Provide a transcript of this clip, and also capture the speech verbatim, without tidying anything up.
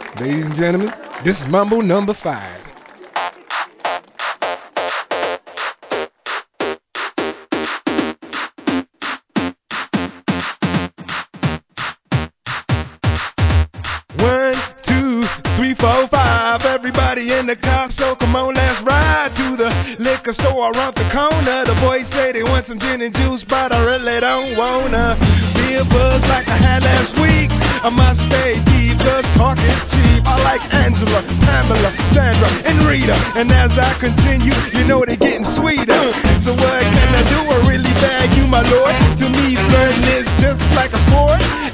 Ladies and gentlemen, this is Mambo number five. One, two, three, four, five. Everybody in the car, so come on, let's ride to the liquor store around the corner. The boys say they want some gin and juice, but I really don't wanna be a buzz like I had last week. I must stay deep, cause talk is cheap. I like Angela, Pamela, Sandra, and Rita. And as I continue, you know they're getting sweeter. So what can I do? I really bag you, my lord. To me, flirting is just like a sport.